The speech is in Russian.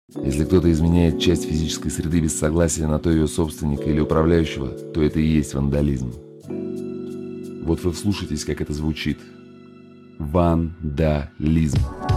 Если кто-то изменяет часть физической среды без согласия на то ее собственника или управляющего, то это и есть вандализм. Вот вы вслушайтесь, как это звучит. Вандализм.